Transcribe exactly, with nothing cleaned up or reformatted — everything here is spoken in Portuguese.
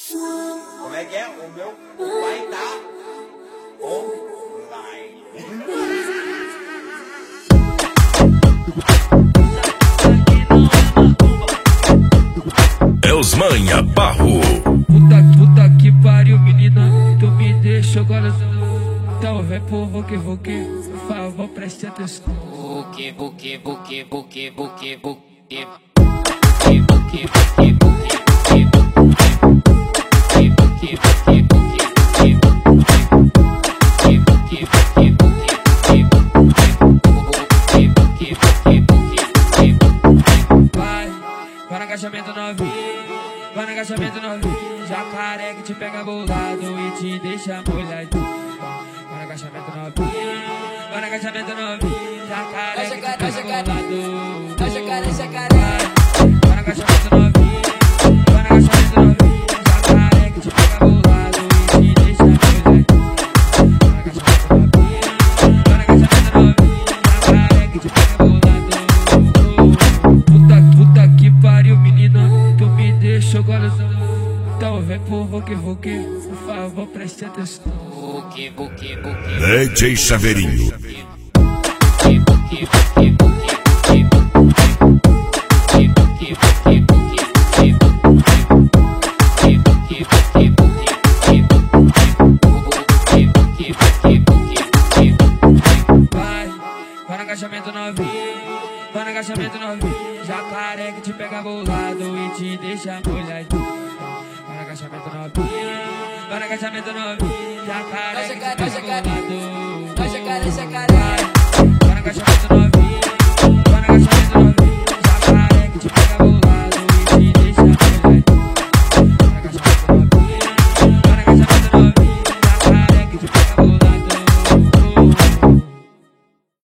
Como é que é? O meu pai tá online. É os manha barro. Puta, puta que pariu, menina, tu me deixou coração. Então vem pro Vuki Vuki, por favor, preste atenção. Vuki Vuki Vuki Vuki Vuki Vuki Vuki Vuki Vuki Vai no agachamento novinho, vai no agachamento novinho. Jacaré que te pega bolado e te deixa molhadinho. Vai no agachamento novinho, vai no agachamento novinho. Jacaré que te pega bolado. Jacaré, jacaré. Vai no agachamento novinho, vai no agachamento novinho. Jacaré que te pega bolado e te deixa molhadinho. Vai no agachamento novinho, vai no agachamento novinho. Jacaré que te pega bolado. Puta, puta que pariu, menina, tu me deixou coração. Então vem pro Vuki Vuki, por favor, preste atenção. Vuki Vuki Vuki D J Chaveirinho. Vuki Vuki Vuki Vuki Vuki Vuki Vuki Vuki Vai, vai no agachamento novinho, vai no agachamento novinho. Jacaré que te pega bolado e te deixa molhadinho. Vai no agachamento novinho, vai no agachamento novinho. Jacaré que te pega bolado. Jacaré, jacaré. Vai no agachamento novinho.